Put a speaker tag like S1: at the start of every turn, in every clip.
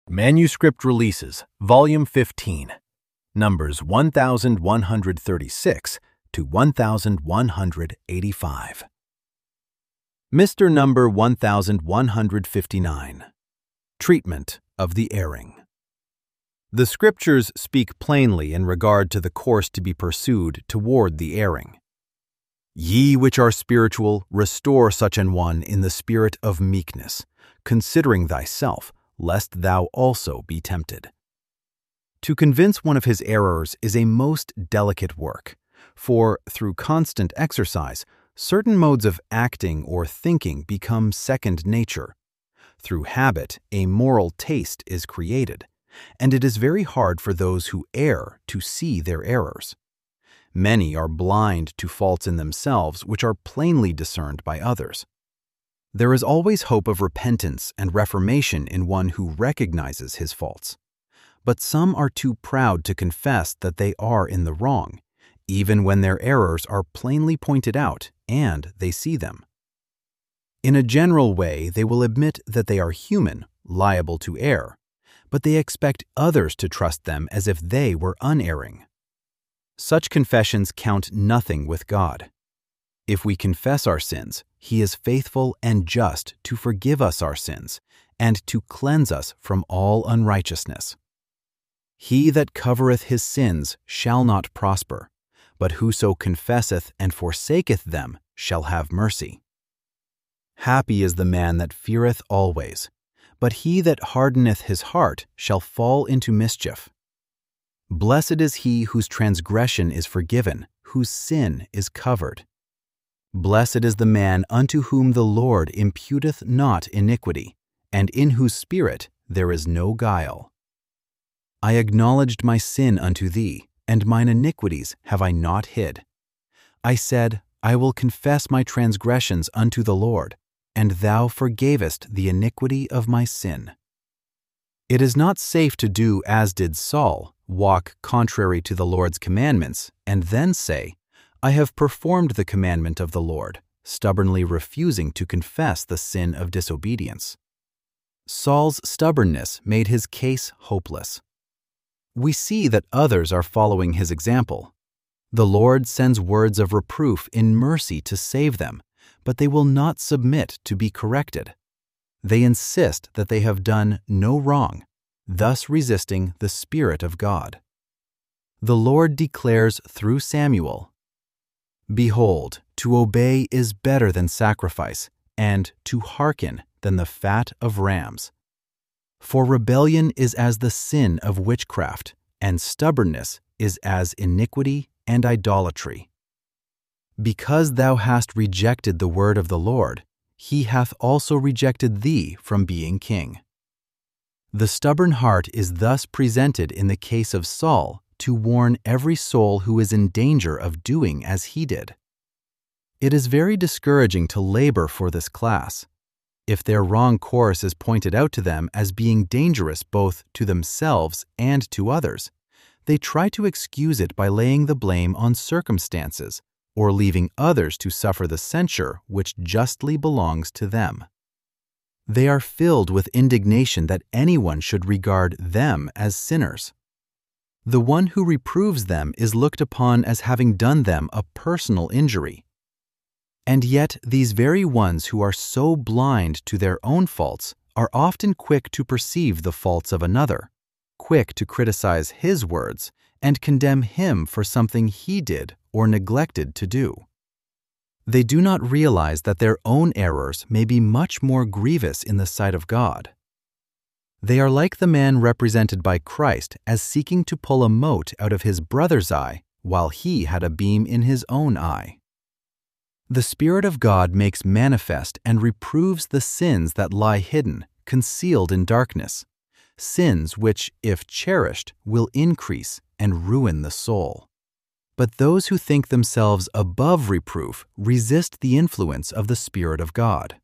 S1: Manuscript Releases, Volume 15, numbers 1136 to 1185. Mr. Number 1159. Treatment of the Erring. The Scriptures speak plainly in regard to the course to be pursued toward the erring. Ye which are spiritual, restore such an one in the spirit of meekness, considering thyself, lest thou also be tempted. To convince one of his errors is a most delicate work, for through constant exercise, certain modes of acting or thinking become second nature. Through habit, a moral taste is created, and it is very hard for those who err to see their errors. Many are blind to faults in themselves which are plainly discerned by others. There is always hope of repentance and reformation in one who recognizes his faults. But some are too proud to confess that they are in the wrong, even when their errors are plainly pointed out and they see them. In a general way, they will admit that they are human, liable to err, but they expect others to trust them as if they were unerring. Such confessions count nothing with God. If we confess our sins, He is faithful and just to forgive us our sins and to cleanse us from all unrighteousness. He that covereth his sins shall not prosper, but whoso confesseth and forsaketh them shall have mercy. Happy is the man that feareth always, but he that hardeneth his heart shall fall into mischief. Blessed is he whose transgression is forgiven, whose sin is covered. Blessed is the man unto whom the Lord imputeth not iniquity, and in whose spirit there is no guile. I acknowledged my sin unto thee, and mine iniquities have I not hid. I said, I will confess my transgressions unto the Lord, and thou forgavest the iniquity of my sin. It is not safe to do as did Saul, walk contrary to the Lord's commandments, and then say, I have performed the commandment of the Lord, stubbornly refusing to confess the sin of disobedience. Saul's stubbornness made his case hopeless. We see that others are following his example. The Lord sends words of reproof in mercy to save them, but they will not submit to be corrected. They insist that they have done no wrong, thus resisting the Spirit of God. The Lord declares through Samuel, Behold, to obey is better than sacrifice, and to hearken than the fat of rams. For rebellion is as the sin of witchcraft, and stubbornness is as iniquity and idolatry. Because thou hast rejected the word of the Lord, he hath also rejected thee from being king. The stubborn heart is thus presented in the case of Saul to warn every soul who is in danger of doing as he did. It is very discouraging to labor for this class. If their wrong course is pointed out to them as being dangerous both to themselves and to others, they try to excuse it by laying the blame on circumstances or leaving others to suffer the censure which justly belongs to them. They are filled with indignation that anyone should regard them as sinners. The one who reproves them is looked upon as having done them a personal injury. And yet these very ones who are so blind to their own faults are often quick to perceive the faults of another, quick to criticize his words and condemn him for something he did or neglected to do. They do not realize that their own errors may be much more grievous in the sight of God. They are like the man represented by Christ as seeking to pull a mote out of his brother's eye while he had a beam in his own eye. The Spirit of God makes manifest and reproves the sins that lie hidden, concealed in darkness, sins which, if cherished, will increase and ruin the soul. But those who think themselves above reproof resist the influence of the Spirit of God.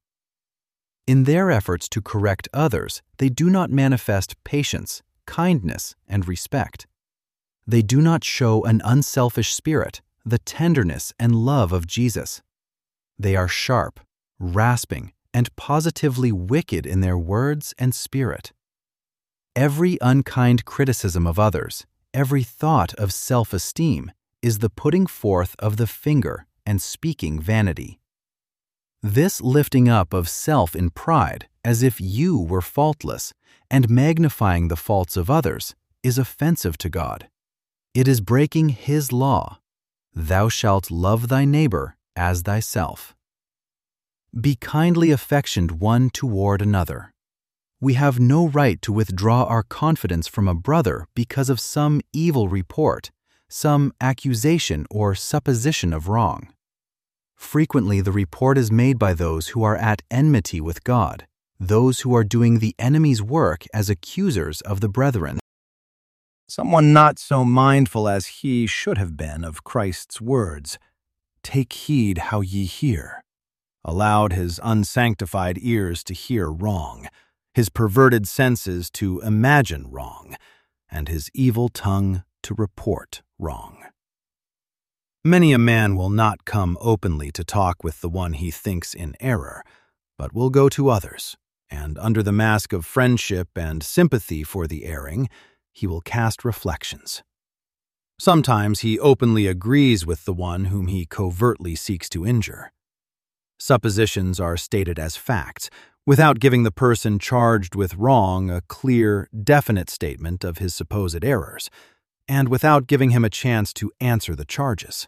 S1: In their efforts to correct others, they do not manifest patience, kindness, and respect. They do not show an unselfish spirit, the tenderness and love of Jesus. They are sharp, rasping, and positively wicked in their words and spirit. Every unkind criticism of others, every thought of self-esteem, is the putting forth of the finger and speaking vanity. This lifting up of self in pride, as if you were faultless, and magnifying the faults of others, is offensive to God. It is breaking His law. Thou shalt love thy neighbor as thyself. Be kindly affectioned one toward another. We have no right to withdraw our confidence from a brother because of some evil report, some accusation or supposition of wrong. Frequently the report is made by those who are at enmity with God, those who are doing the enemy's work as accusers of the brethren.
S2: Someone not so mindful as he should have been of Christ's words, "Take heed how ye hear," allowed his unsanctified ears to hear wrong, his perverted senses to imagine wrong, and his evil tongue to report wrong. Many a man will not come openly to talk with the one he thinks in error, but will go to others, and under the mask of friendship and sympathy for the erring, he will cast reflections. Sometimes he openly agrees with the one whom he covertly seeks to injure. Suppositions are stated as facts, without giving the person charged with wrong a clear, definite statement of his supposed errors, and without giving him a chance to answer the charges.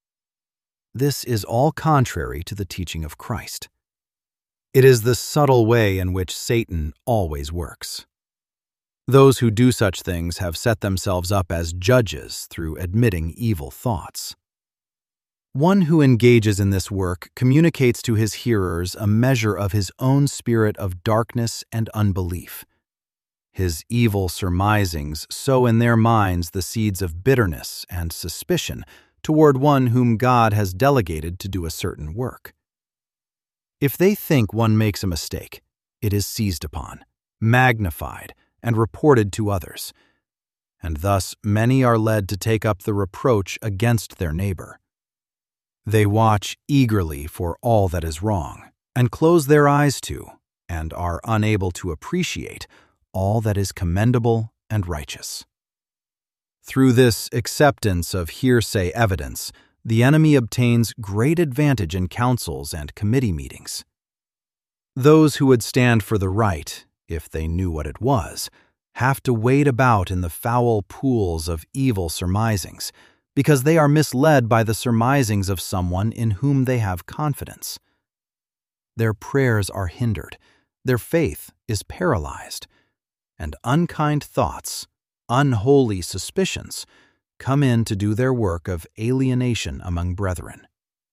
S2: This is all contrary to the teaching of Christ. It is the subtle way in which Satan always works. Those who do such things have set themselves up as judges through admitting evil thoughts. One who engages in this work communicates to his hearers a measure of his own spirit of darkness and unbelief. His evil surmisings sow in their minds the seeds of bitterness and suspicion toward one whom God has delegated to do a certain work. If they think one makes a mistake, it is seized upon, magnified, and reported to others, and thus many are led to take up the reproach against their neighbor. They watch eagerly for all that is wrong, and close their eyes to, and are unable to appreciate, all that is commendable and righteous. Through this acceptance of hearsay evidence, the enemy obtains great advantage in councils and committee meetings. Those who would stand for the right, if they knew what it was, have to wade about in the foul pools of evil surmisings, because they are misled by the surmisings of someone in whom they have confidence. Their prayers are hindered, their faith is paralyzed, and unkind thoughts, unholy suspicions, come in to do their work of alienation among brethren.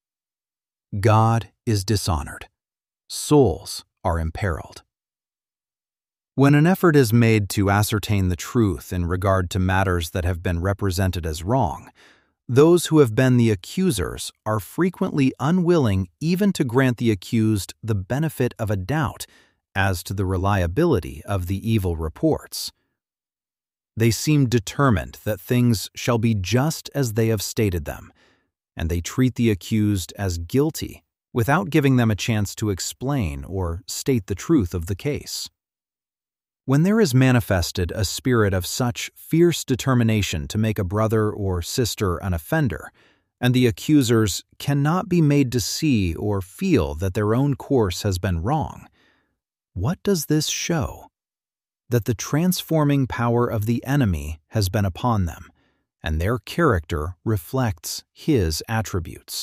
S2: God is dishonored. Souls are imperiled. When an effort is made to ascertain the truth in regard to matters that have been represented as wrong, those who have been the accusers are frequently unwilling even to grant the accused the benefit of a doubt as to the reliability of the evil reports. They seem determined that things shall be just as they have stated them, and they treat the accused as guilty without giving them a chance to explain or state the truth of the case. When there is manifested a spirit of such fierce determination to make a brother or sister an offender, and the accusers cannot be made to see or feel that their own course has been wrong, what does this show? That the transforming power of the enemy has been upon them, and their character reflects his attributes.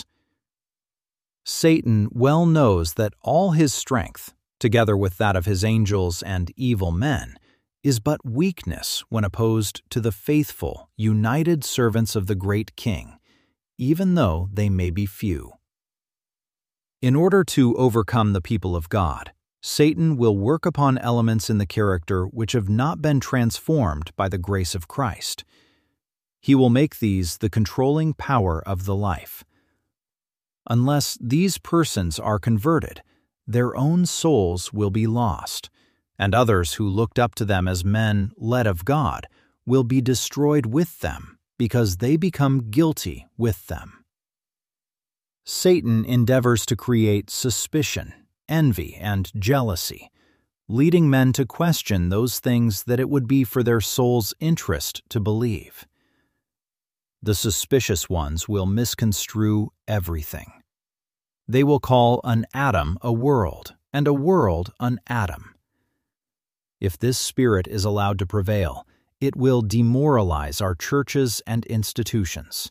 S2: Satan well knows that all his strength, together with that of his angels and evil men, is but weakness when opposed to the faithful, united servants of the great King, even though they may be few. In order to overcome the people of God, Satan will work upon elements in the character which have not been transformed by the grace of Christ. He will make these the controlling power of the life. Unless these persons are converted, their own souls will be lost, and others who looked up to them as men led of God will be destroyed with them because they become guilty with them. Satan endeavors to create suspicion, envy, and jealousy, leading men to question those things that it would be for their soul's interest to believe. The suspicious ones will misconstrue everything. They will call an atom a world, and a world an atom. If this spirit is allowed to prevail, it will demoralize our churches and institutions.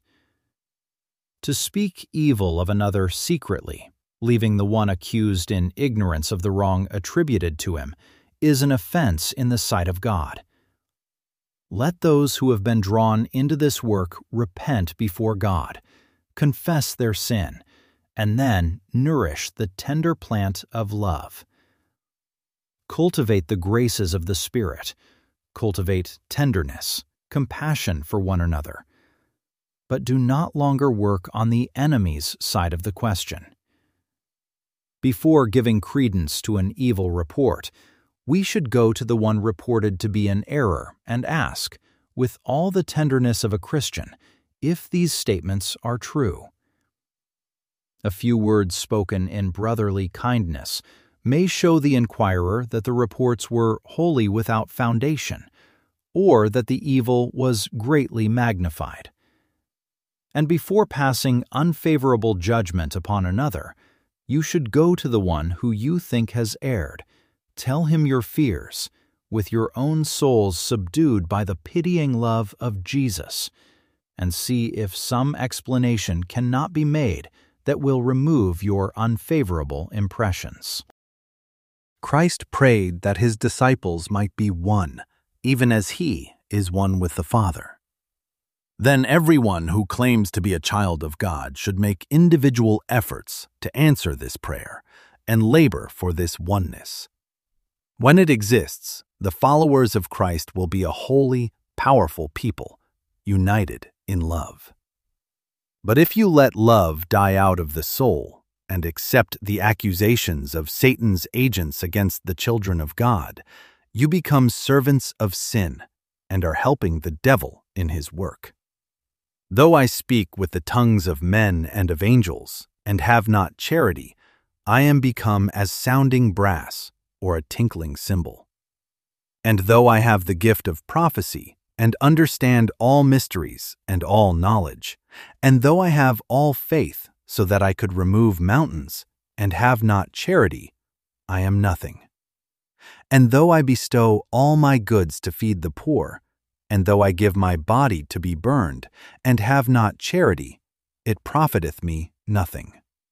S2: To speak evil of another secretly, leaving the one accused in ignorance of the wrong attributed to him, is an offense in the sight of God. Let those who have been drawn into this work repent before God, confess their sin, and then nourish the tender plant of love. Cultivate the graces of the Spirit. Cultivate tenderness, compassion for one another. But do not longer work on the enemy's side of the question. Before giving credence to an evil report, we should go to the one reported to be in error and ask, with all the tenderness of a Christian, if these statements are true. A few words spoken in brotherly kindness may show the inquirer that the reports were wholly without foundation, or that the evil was greatly magnified. And before passing unfavorable judgment upon another, you should go to the one who you think has erred, tell him your fears, with your own souls subdued by the pitying love of Jesus, and see if some explanation cannot be made that will remove your unfavorable impressions.
S1: Christ prayed that his disciples might be one, even as he is one with the Father. Then everyone who claims to be a child of God should make individual efforts to answer this prayer and labor for this oneness. When it exists, the followers of Christ will be a holy, powerful people, united in love. But if you let love die out of the soul and accept the accusations of Satan's agents against the children of God, you become servants of sin and are helping the devil in his work. Though I speak with the tongues of men and of angels, and have not charity, I am become as sounding brass or a tinkling cymbal. And though I have the gift of prophecy, and understand all mysteries and all knowledge, and though I have all faith so that I could remove mountains, and have not charity, I am nothing. And though I bestow all my goods to feed the poor, and though I give my body to be burned, and have not charity, it profiteth me nothing.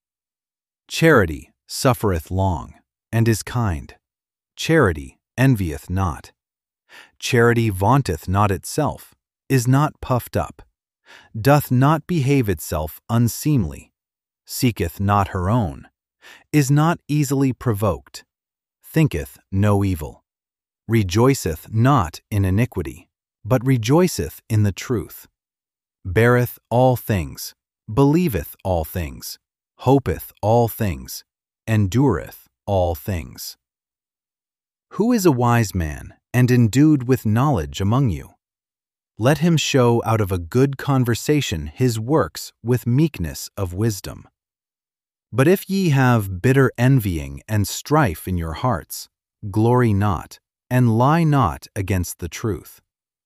S1: Charity suffereth long, and is kind. Charity envieth not. Charity vaunteth not itself, is not puffed up, doth not behave itself unseemly, seeketh not her own, is not easily provoked, thinketh no evil, rejoiceth not in iniquity, but rejoiceth in the truth, beareth all things, believeth all things, hopeth all things, endureth all things. Who is a wise man and endued with knowledge among you? Let him show out of a good conversation his works with meekness of wisdom. But if ye have bitter envying and strife in your hearts, glory not, and lie not against the truth.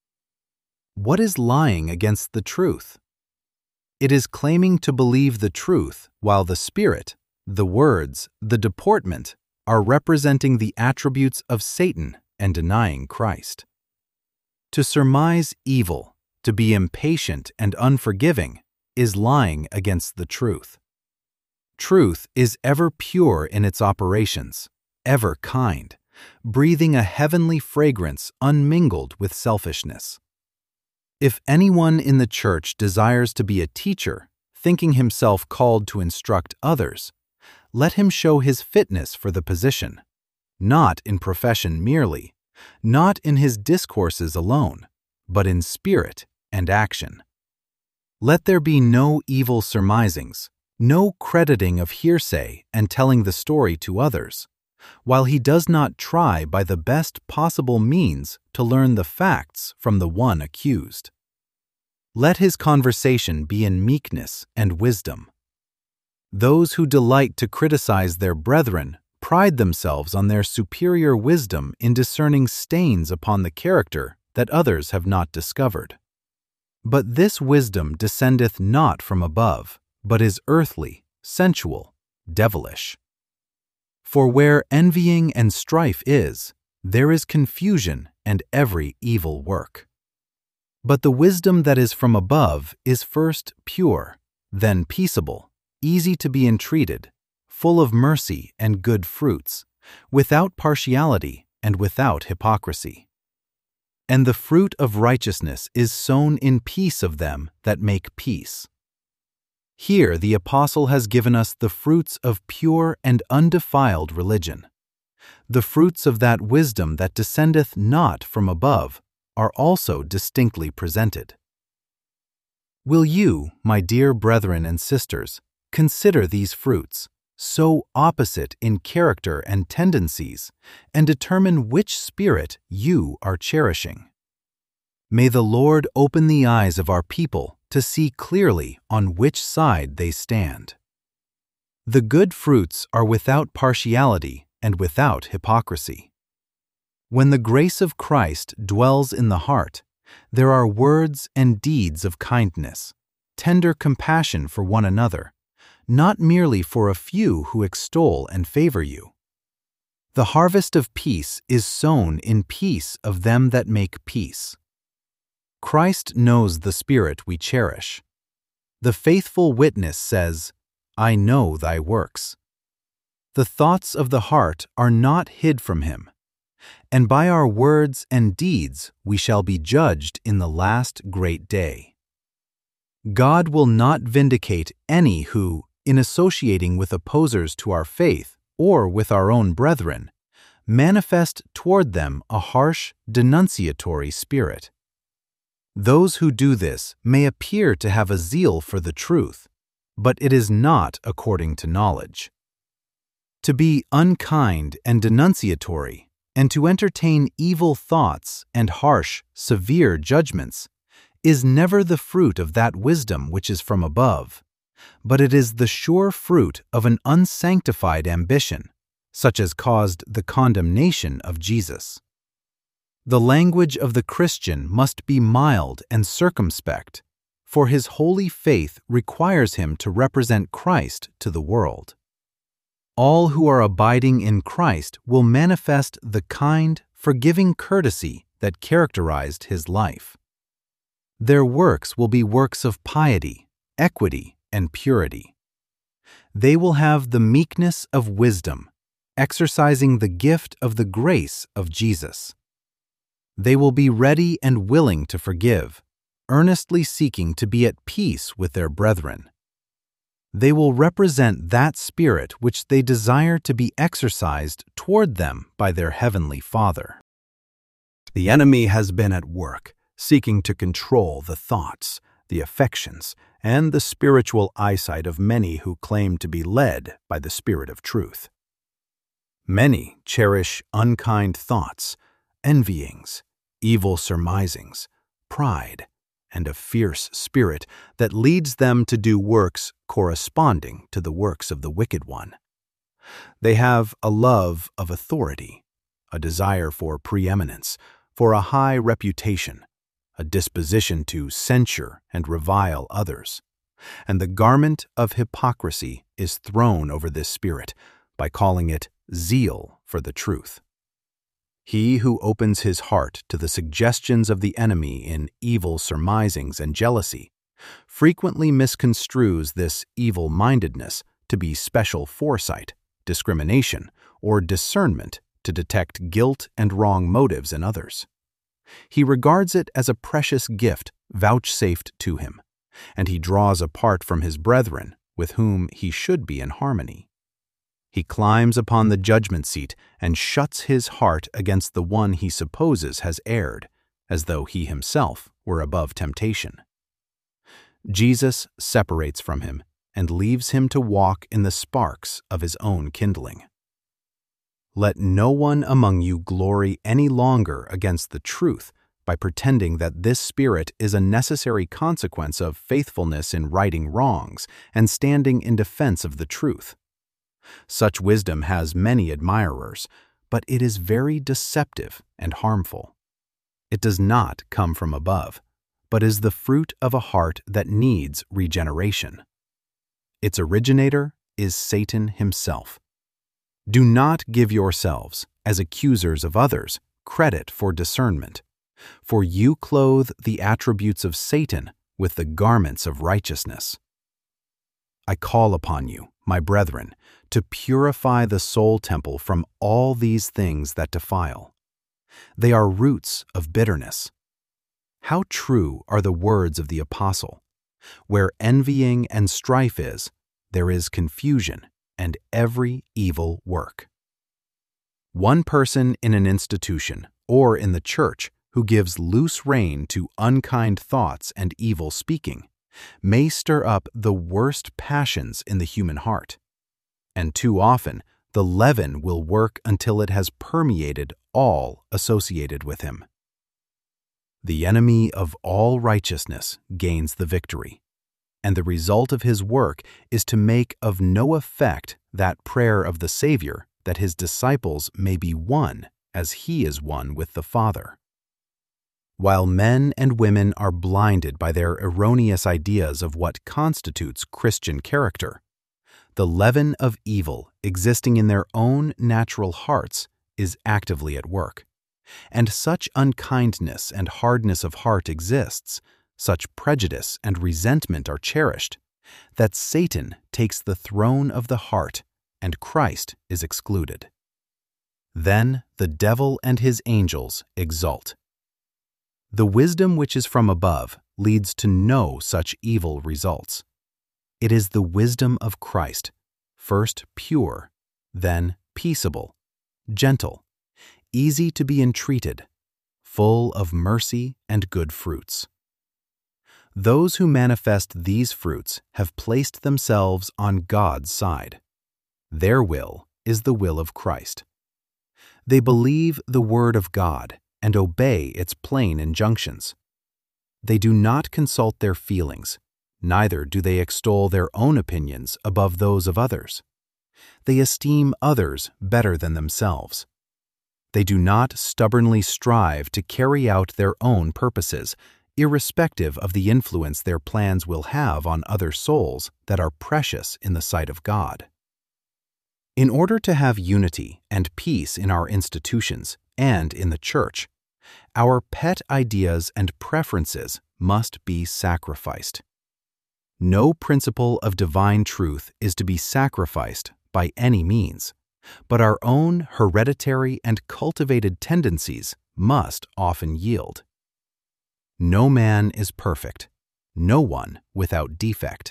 S1: What is lying against the truth? It is claiming to believe the truth while the spirit, the words, the deportment are representing the attributes of Satan and denying Christ. To surmise evil, to be impatient and unforgiving, is lying against the truth. Truth is ever pure in its operations, ever kind, breathing a heavenly fragrance unmingled with selfishness. If anyone in the church desires to be a teacher, thinking himself called to instruct others, let him show his fitness for the position, not in profession merely, not in his discourses alone, but in spirit and action. Let there be no evil surmisings, no crediting of hearsay and telling the story to others, while he does not try by the best possible means to learn the facts from the one accused. Let his conversation be in meekness and wisdom. Those who delight to criticize their brethren
S2: pride themselves on their superior wisdom in discerning stains upon the character that others have not discovered. But this wisdom descendeth not from above, but is earthly, sensual, devilish. For where envying and strife is, there is confusion and every evil work. But the wisdom that is from above is first pure, then peaceable, easy to be entreated, full of mercy and good fruits, without partiality and without hypocrisy. And the fruit of righteousness is sown in peace of them that make peace. Here the apostle has given us the fruits of pure and undefiled religion. The fruits of that wisdom that descendeth not from above are also distinctly presented. Will you, my dear brethren and sisters, consider these fruits, so opposite in character and tendencies, and determine which spirit you are cherishing? May the Lord open the eyes of our people to see clearly on which side they stand. The good fruits are without partiality and without hypocrisy. When the grace of Christ dwells in the heart, there are words and deeds of kindness, tender compassion for one another, not merely for a few who extol and favor you. The harvest of peace is sown in peace of them that make peace. Christ knows the spirit we cherish. The faithful witness says, I know thy works. The thoughts of the heart are not hid from him, and by our words and deeds we shall be judged in the last great day. God will not vindicate any who, in associating with opposers to our faith or with our own brethren, manifest toward them a harsh, denunciatory spirit. Those who do this may appear to have a zeal for the truth, but it is not according to knowledge. To be unkind and denunciatory, and to entertain evil thoughts and harsh, severe judgments, is never the fruit of that wisdom which is from above, but it is the sure fruit of an unsanctified ambition, such as caused the condemnation of Jesus. The language of the Christian must be mild and circumspect, for his holy faith requires him to represent Christ to the world. All who are abiding in Christ will manifest the kind, forgiving courtesy that characterized his life. Their works will be works of piety, equity, and purity. They will have the meekness of wisdom, exercising the gift of the grace of Jesus. They will be ready and willing to forgive, earnestly seeking to be at peace with their brethren. They will represent that spirit which they desire to be exercised toward them by their heavenly Father. The enemy has been at work, seeking to control the thoughts, the affections, and the spiritual eyesight of many who claim to be led by the Spirit of truth. Many cherish unkind thoughts, envyings, evil surmisings, pride, and a fierce spirit that leads them to do works corresponding to the works of the wicked one. They have a love of authority, a desire for preeminence, for a high reputation, a disposition to censure and revile others, and the garment of hypocrisy is thrown over this spirit by calling it zeal for the truth. He who opens his heart to the suggestions of the enemy in evil surmisings and jealousy frequently misconstrues this evil-mindedness to be special foresight, discrimination, or discernment to detect guilt and wrong motives in others. He regards it as a precious gift vouchsafed to him, and he draws apart from his brethren with whom he should be in harmony. He climbs upon the judgment seat and shuts his heart against the one he supposes has erred, as though he himself were above temptation. Jesus separates from him and leaves him to walk in the sparks of his own kindling. Let no one among you glory any longer against the truth by pretending that this spirit is a necessary consequence of faithfulness in righting wrongs and standing in defense of the truth. Such wisdom has many admirers, but it is very deceptive and harmful. It does not come from above, but is the fruit of a heart that needs regeneration. Its originator is Satan himself. Do not give yourselves, as accusers of others, credit for discernment, for you clothe the attributes of Satan with the garments of righteousness. I call upon you, my brethren, to purify the soul temple from all these things that defile. They are roots of bitterness. How true are the words of the apostle! Where envying and strife is, there is confusion and every evil work. One person in an institution or in the church who gives loose rein to unkind thoughts and evil speaking may stir up the worst passions in the human heart. And too often, the leaven will work until it has permeated all associated with him. The enemy of all righteousness gains the victory, and the result of his work is to make of no effect that prayer of the Savior that his disciples may be one as he is one with the Father. While men and women are blinded by their erroneous ideas of what constitutes Christian character, the leaven of evil existing in their own natural hearts is actively at work, and such unkindness and hardness of heart exists, such prejudice and resentment are cherished, that Satan takes the throne of the heart and Christ is excluded. Then the devil and his angels exult. The wisdom which is from above leads to no such evil results. It is the wisdom of Christ, first pure, then peaceable, gentle, easy to be entreated, full of mercy and good fruits. Those who manifest these fruits have placed themselves on God's side. Their will is the will of Christ. They believe the word of God and obey its plain injunctions. They do not consult their feelings, neither do they extol their own opinions above those of others. They esteem others better than themselves. They do not stubbornly strive to carry out their own purposes, irrespective of the influence their plans will have on other souls that are precious in the sight of God. In order to have unity and peace in our institutions and in the church, our pet ideas and preferences must be sacrificed. No principle of divine truth is to be sacrificed by any means, but our own hereditary and cultivated tendencies must often yield. No man is perfect, no one without defect.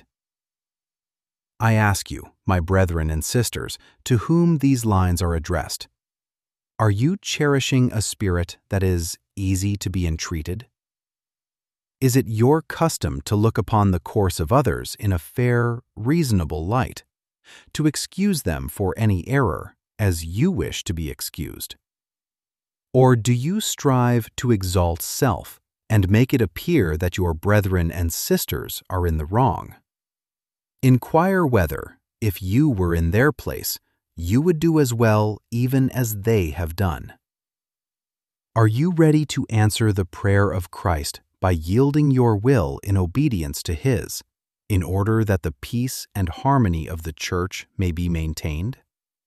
S2: I ask you, my brethren and sisters, to whom these lines are addressed, are you cherishing a spirit that is easy to be entreated? Is it your custom to look upon the course of others in a fair, reasonable light, to excuse them for any error as you wish to be excused? Or do you strive to exalt self and make it appear that your brethren and sisters are in the wrong? Inquire whether, if you were in their place, you would do as well even as they have done. Are you ready to answer the prayer of Christ by yielding your will in obedience to His, in order that the peace and harmony of the church may be maintained?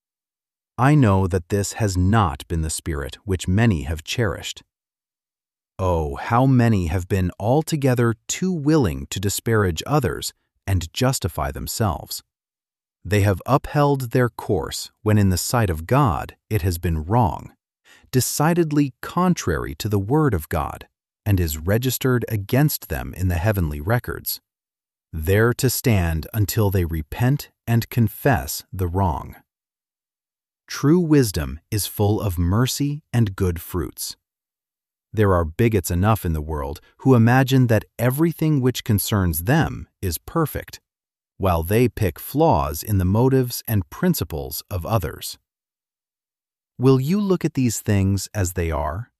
S2: I know that this has not been the spirit which many have cherished. Oh, how many have been altogether too willing to disparage others and justify themselves. They have upheld their course when in the sight of God it has been wrong, decidedly contrary to the Word of God, and is registered against them in the heavenly records, there to stand until they repent and confess the wrong. True wisdom is full of mercy and good fruits. There are bigots enough in the world who imagine that everything which concerns them is perfect, while they pick flaws in the motives and principles of others. Will you look at these things as they are?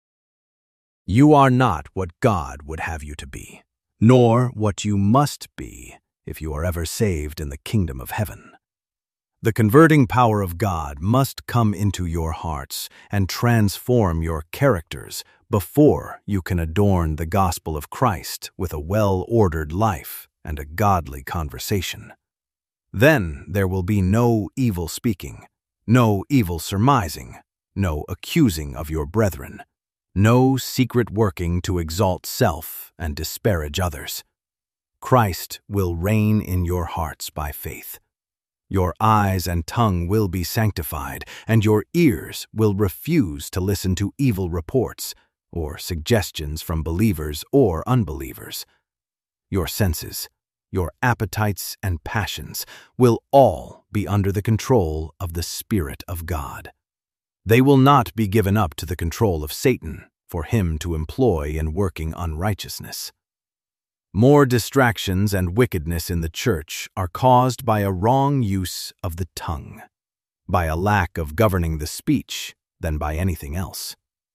S2: You are not what God would have you to be, nor what you must be if you are ever saved in the kingdom of heaven. The converting power of God must come into your hearts and transform your characters before you can adorn the gospel of Christ with a well-ordered life and a godly conversation. Then there will be no evil speaking, no evil surmising, no accusing of your brethren, no secret working to exalt self and disparage others. Christ will reign in your hearts by faith. Your eyes and tongue will be sanctified, and your ears will refuse to listen to evil reports or suggestions from believers or unbelievers. Your senses, your appetites and passions will all be under the control of the Spirit of God. They will not be given up to the control of Satan for him to employ in working unrighteousness. More distractions and wickedness in the church are caused by a wrong use of the tongue, by a lack of governing the speech, than by anything else.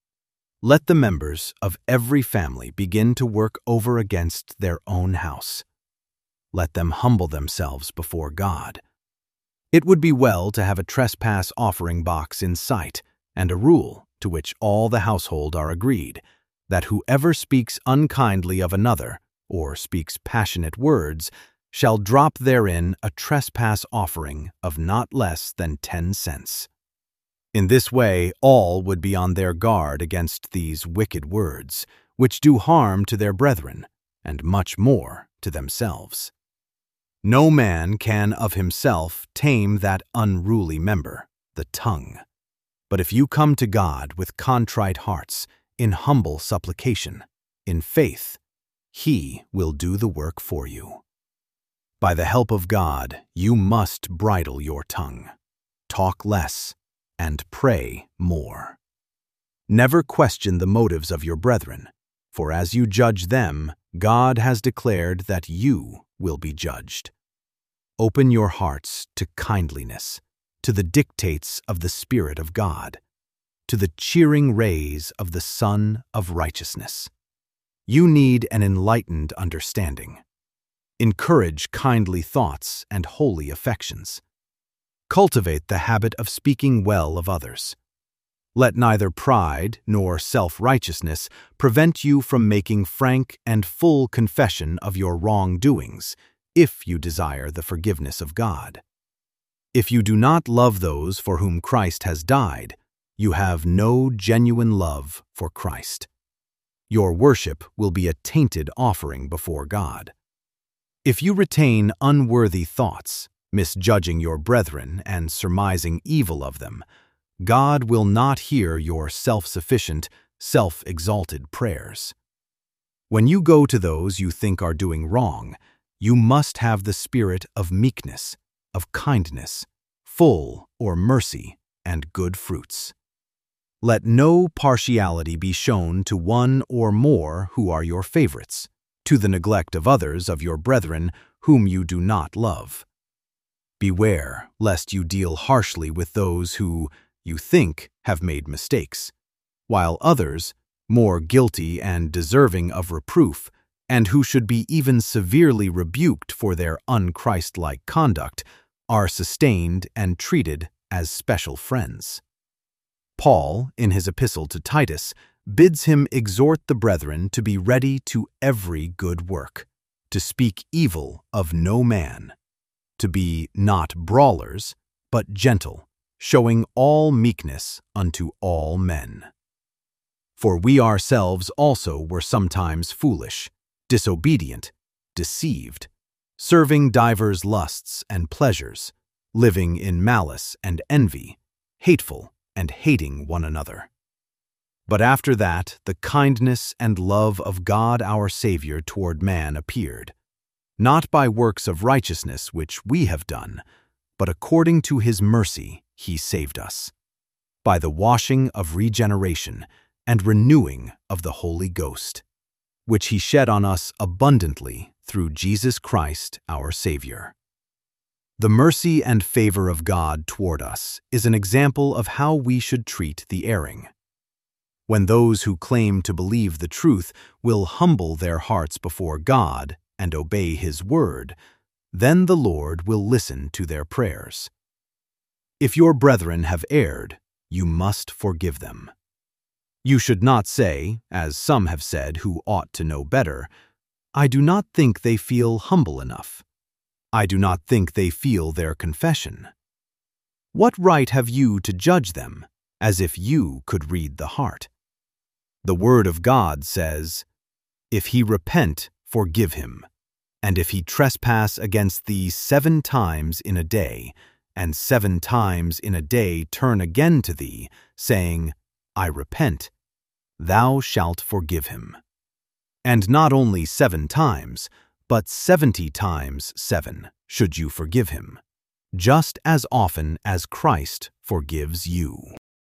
S2: Let the members of every family begin to work over against their own house. Let them humble themselves before God. It would be well to have a trespass offering box in sight and a rule to which all the household are agreed, that whoever speaks unkindly of another or speaks passionate words shall drop therein a trespass offering of not less than 10 cents. In this way, all would be on their guard against these wicked words, which do harm to their brethren, and much more to themselves. No man can of himself tame that unruly member, the tongue. But if you come to God with contrite hearts, in humble supplication, in faith, He will do the work for you. By the help of God, you must bridle your tongue, talk less, and pray more. Never question the motives of your brethren, for as you judge them, God has declared that you will be judged. Open your hearts to kindliness, to the dictates of the Spirit of God, to the cheering rays of the Sun of Righteousness. You need an enlightened understanding. Encourage kindly thoughts and holy affections. Cultivate the habit of speaking well of others. Let neither pride nor self-righteousness prevent you from making frank and full confession of your wrongdoings, if you desire the forgiveness of God. If you do not love those for whom Christ has died, you have no genuine love for Christ. Your worship will be a tainted offering before God. If you retain unworthy thoughts, misjudging your brethren and surmising evil of them, God will not hear your self-sufficient, self-exalted prayers. When you go to those you think are doing wrong, you must have the spirit of meekness, of kindness, full or mercy, and good fruits. Let no partiality be shown to one or more who are your favorites, to the neglect of others of your brethren whom you do not love. Beware lest you deal harshly with those who, you think, have made mistakes, while others, more guilty and deserving of reproof, and who should be even severely rebuked for their un-Christ-like conduct, are sustained and treated as special friends. Paul, in his epistle to Titus, bids him exhort the brethren to be ready to every good work, to speak evil of no man, to be not brawlers, but gentle, showing all meekness unto all men. For we ourselves also were sometimes foolish, disobedient, deceived, serving divers lusts and pleasures, living in malice and envy, hateful and hating one another. But after that the kindness and love of God our Savior toward man appeared, not by works of righteousness which we have done, but according to His mercy He saved us, by the washing of regeneration and renewing of the Holy Ghost, which He shed on us abundantly through Jesus Christ our Savior. The mercy and favor of God toward us is an example of how we should treat the erring. When those who claim to believe the truth will humble their hearts before God and obey His word, then the Lord will listen to their prayers. If your brethren have erred, you must forgive them. You should not say, as some have said who ought to know better, I do not think they feel humble enough. I do not think they feel their confession. What right have you to judge them, as if you could read the heart? The word of God says, If he repent, forgive him. And if he trespass against thee 7 times in a day, and 7 times in a day turn again to thee, saying, I repent, thou shalt forgive him. And not only 7 times, but 70 times 7 should you forgive him, just as often as Christ forgives you.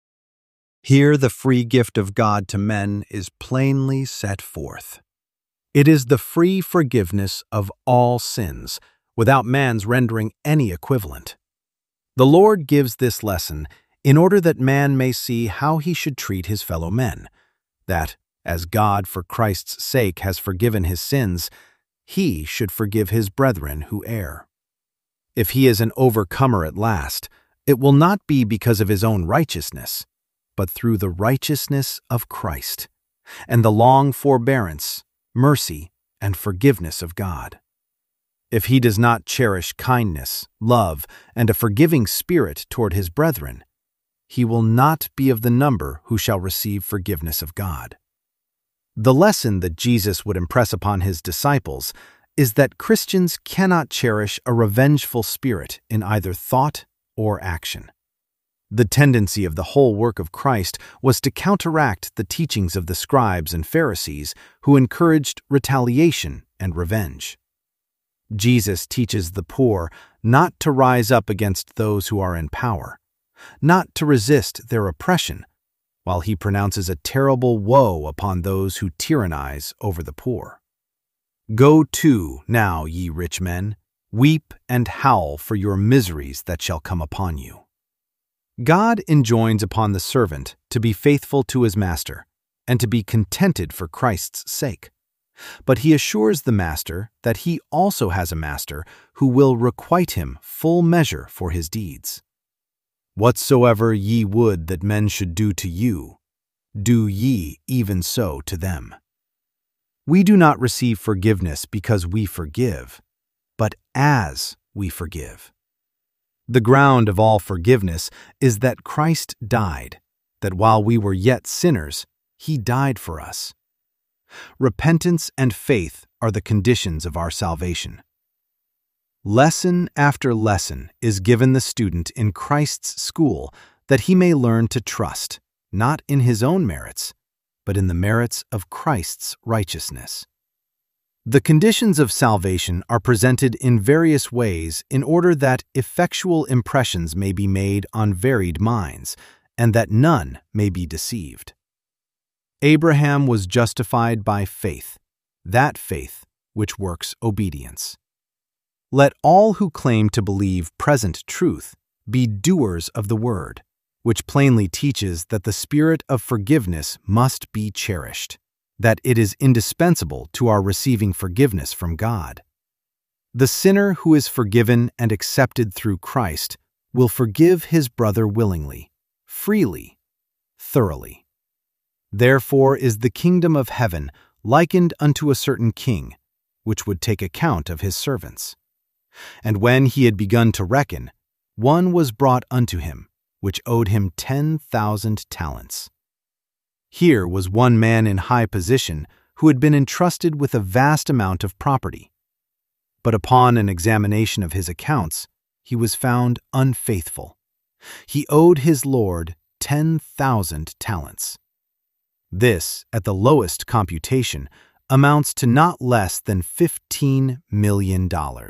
S2: Here the free gift of God to men is plainly set forth. It is the free forgiveness of all sins, without man's rendering any equivalent. The Lord gives this lesson in order that man may see how he should treat his fellow men, that, as God for Christ's sake has forgiven his sins, he should forgive his brethren who err. If he is an overcomer at last, it will not be because of his own righteousness, but through the righteousness of Christ, and the long forbearance, mercy, and forgiveness of God. If he does not cherish kindness, love, and a forgiving spirit toward his brethren, he will not be of the number who shall receive forgiveness of God. The lesson that Jesus would impress upon his disciples is that Christians cannot cherish a revengeful spirit in either thought or action. The tendency of the whole work of Christ was to counteract the teachings of the scribes and Pharisees who encouraged retaliation and revenge. Jesus teaches the poor not to rise up against those who are in power, not to resist their oppression, while he pronounces a terrible woe upon those who tyrannize over the poor. Go to, now, ye rich men, weep and howl for your miseries that shall come upon you. God enjoins upon the servant to be faithful to his master and to be contented for Christ's sake. But he assures the master that he also has a master who will requite him full measure for his deeds. Whatsoever ye would that men should do to you, do ye even so to them. We do not receive forgiveness because we forgive, but as we forgive. The ground of all forgiveness is that Christ died, that while we were yet sinners, he died for us. Repentance and faith are the conditions of our salvation. Lesson after lesson is given the student in Christ's school that he may learn to trust, not in his own merits, but in the merits of Christ's righteousness. The conditions of salvation are presented in various ways in order that effectual impressions may be made on varied minds, and that none may be deceived. Abraham was justified by faith, that faith which works obedience. Let all who claim to believe present truth be doers of the word, which plainly teaches that the spirit of forgiveness must be cherished, that it is indispensable to our receiving forgiveness from God. The sinner who is forgiven and accepted through Christ will forgive his brother willingly, freely, thoroughly. Therefore is the kingdom of heaven likened unto a certain king, which would take account of his servants. And when he had begun to reckon, one was brought unto him, which owed him 10,000 talents. Here was one man in high position who had been entrusted with a vast amount of property. But upon an examination of his accounts, he was found unfaithful. He owed his lord 10,000 talents. This, at the lowest computation, amounts to not less than $15 million.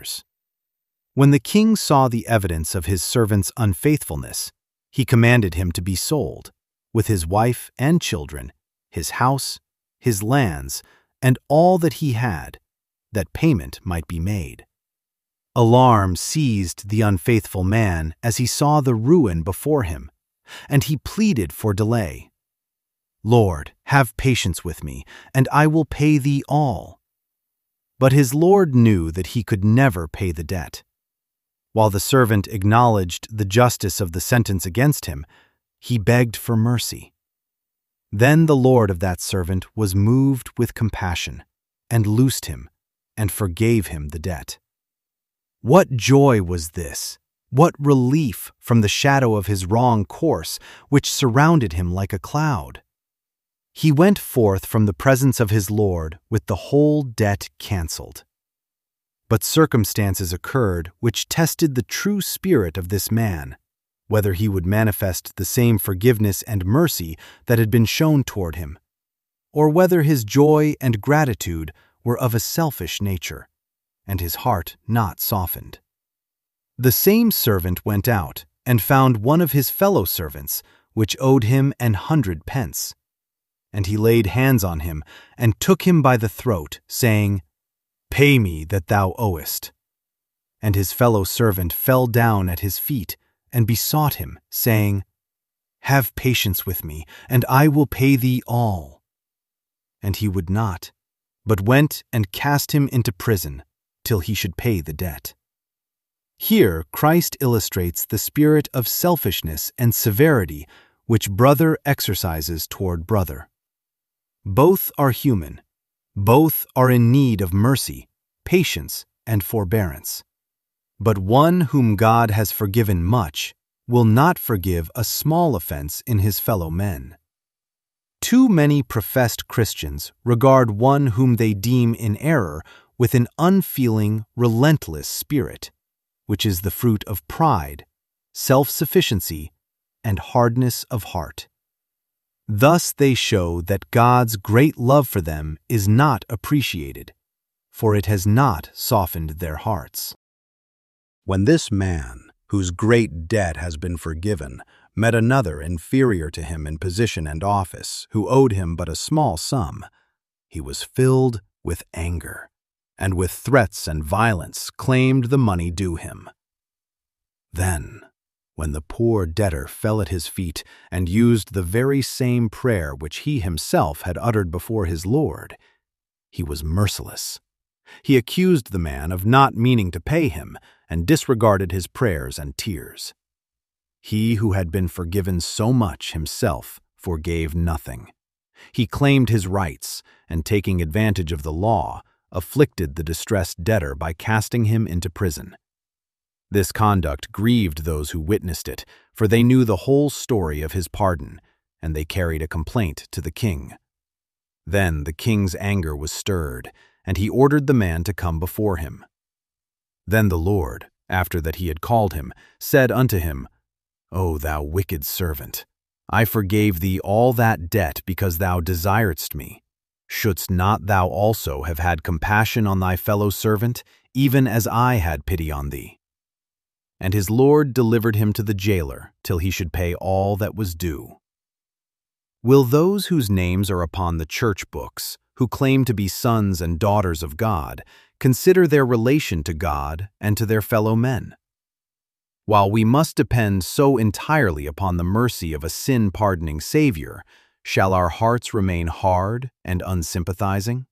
S2: When the king saw the evidence of his servant's unfaithfulness, he commanded him to be sold, with his wife and children, his house, his lands, and all that he had, that payment might be made. Alarm seized the unfaithful man as he saw the ruin before him, and he pleaded for delay. Lord, have patience with me, and I will pay thee all. But his lord knew that he could never pay the debt. While the servant acknowledged the justice of the sentence against him, he begged for mercy. Then the lord of that servant was moved with compassion, and loosed him, and forgave him the debt. What joy was this! What relief from the shadow of his wrong course, which surrounded him like a cloud! He went forth from the presence of his Lord with the whole debt cancelled. But circumstances occurred which tested the true spirit of this man, whether he would manifest the same forgiveness and mercy that had been shown toward him, or whether his joy and gratitude were of a selfish nature, and his heart not softened. The same servant went out and found one of his fellow servants, which owed him 100 pence. And he laid hands on him, and took him by the throat, saying, Pay me that thou owest. And his fellow servant fell down at his feet, and besought him, saying, Have patience with me, and I will pay thee all. And he would not, but went and cast him into prison, till he should pay the debt. Here Christ illustrates the spirit of selfishness and severity which brother exercises toward brother. Both are human. Both are in need of mercy, patience, and forbearance. But one whom God has forgiven much will not forgive a small offense in his fellow men. Too many professed Christians regard one whom they deem in error with an unfeeling, relentless spirit, which is the fruit of pride, self-sufficiency, and hardness of heart. Thus they show that God's great love for them is not appreciated, for it has not softened their hearts.
S1: When this man, whose great debt has been forgiven, met another inferior to him in position and office, who owed him but a small sum, he was filled with anger, and with threats and violence claimed the money due him. Then, when the poor debtor fell at his feet and used the very same prayer which he himself had uttered before his Lord, he was merciless. He accused the man of not meaning to pay him and disregarded his prayers and tears. He who had been forgiven so much himself forgave nothing. He claimed his rights and, taking advantage of the law, afflicted the distressed debtor by casting him into prison. This conduct grieved those who witnessed it, for they knew the whole story of his pardon, and they carried a complaint to the king. Then the king's anger was stirred, and he ordered the man to come before him. Then the Lord, after that he had called him, said unto him, O thou wicked servant, I forgave thee all that debt because thou desiredst me. Shouldst not thou also have had compassion on thy fellow servant, even as I had pity on thee? And his Lord delivered him to the jailer till he should pay all that was due. Will those whose names are upon the church books, who claim to be sons and daughters of God, consider their relation to God and to their fellow men? While we must depend so entirely upon the mercy of a sin-pardoning Savior, shall our hearts remain hard and unsympathizing?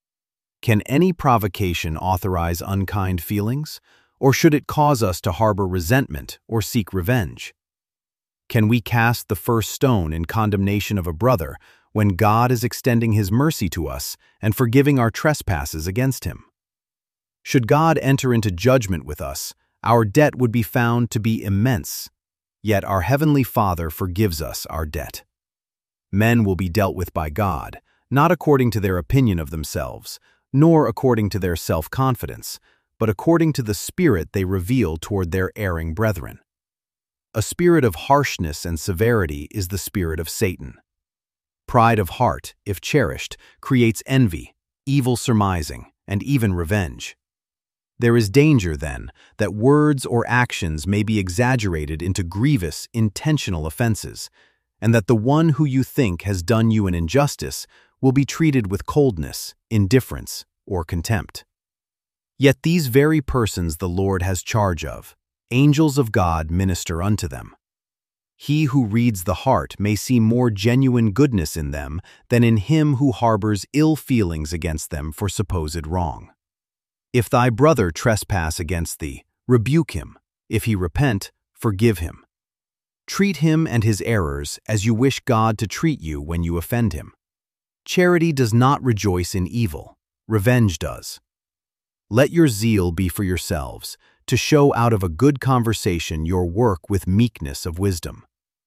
S1: Can any provocation authorize unkind feelings, or should it cause us to harbor resentment or seek revenge? Can we cast the first stone in condemnation of a brother when God is extending his mercy to us and forgiving our trespasses against him? Should God enter into judgment with us, our debt would be found to be immense, yet our Heavenly Father forgives us our debt. Men will be dealt with by God, not according to their opinion of themselves, nor according to their self-confidence, but according to the spirit they reveal toward their erring brethren. A spirit of harshness and severity is the spirit of Satan. Pride of heart, if cherished, creates envy, evil surmising, and even revenge. There is danger, then, that words or actions may be exaggerated into grievous, intentional offenses, and that the one who you think has done you an injustice will be treated with coldness, indifference, or contempt. Yet these very persons the Lord has charge of, angels of God minister unto them. He who reads the heart may see more genuine goodness in them than in him who harbors ill feelings against them for supposed wrong. If thy brother trespass against thee, rebuke him, If he repent, forgive him. Treat him and his errors as you wish God to treat you when you offend him. Charity does not rejoice in evil, revenge does. Let your zeal be for yourselves, to show out of a good conversation your work with meekness of wisdom.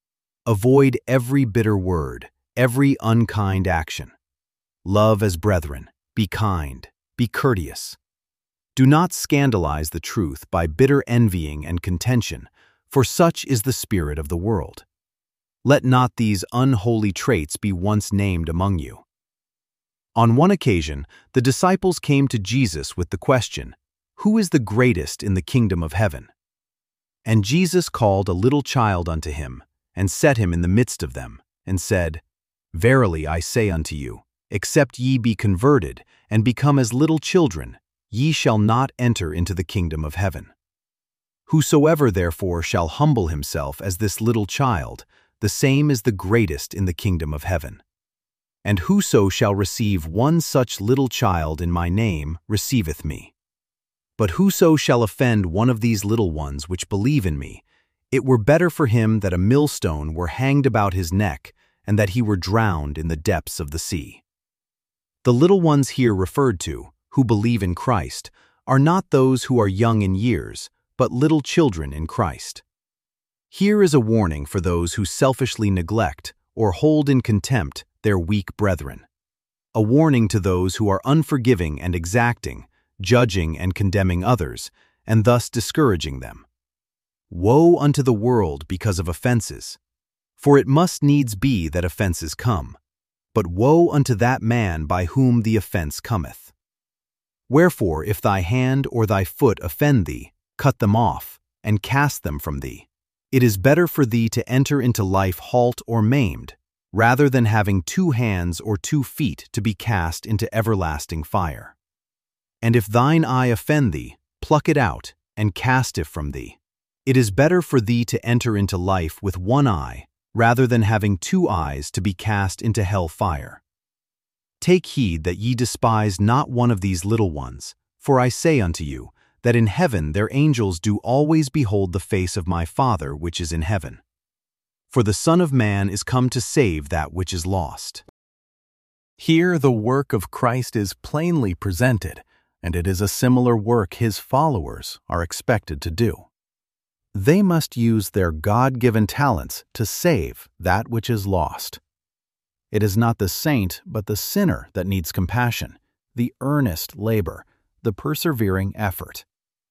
S1: Avoid every bitter word, every unkind action. Love as brethren, be kind, be courteous. Do not scandalize the truth by bitter envying and contention, for such is the spirit of the world. Let not these unholy traits be once named among you. On one occasion, the disciples came to Jesus with the question, "Who is the greatest in the kingdom of heaven?" And Jesus called a little child unto him, and set him in the midst of them, and said, Verily I say unto you, except ye be converted, and become as little children, ye shall not enter into the kingdom of heaven. Whosoever therefore shall humble himself as this little child, the same is the greatest in the kingdom of heaven. And whoso shall receive one such little child in my name receiveth me. But whoso shall offend one of these little ones which believe in me, it were better for him that a millstone were hanged about his neck, and that he were drowned in the depths of the sea. The little ones here referred to, who believe in Christ, are not those who are young in years, but little children in Christ. Here is a warning for those who selfishly neglect or hold in contempt their weak brethren. A warning to those who are unforgiving and exacting, judging and condemning others, and thus discouraging them. Woe unto the world because of offenses! For it must needs be that offenses come. But woe unto that man by whom the offense cometh. Wherefore, if thy hand or thy foot offend thee, cut them off, and cast them from thee. It is better for thee to enter into life halt or maimed, rather than having 2 hands or 2 feet to be cast into everlasting fire. And if thine eye offend thee, pluck it out, and cast it from thee. It is better for thee to enter into life with 1 eye, rather than having 2 eyes to be cast into hell fire. Take heed that ye despise not one of these little ones, for I say unto you, that in heaven their angels do always behold the face of my Father which is in heaven. For the Son of Man is come to save that which is lost. Here the work of Christ is plainly presented, and it is a similar work his followers are expected to do. They must use their God-given talents to save that which is lost. It is not the saint but the sinner that needs compassion, the earnest labor, the persevering effort.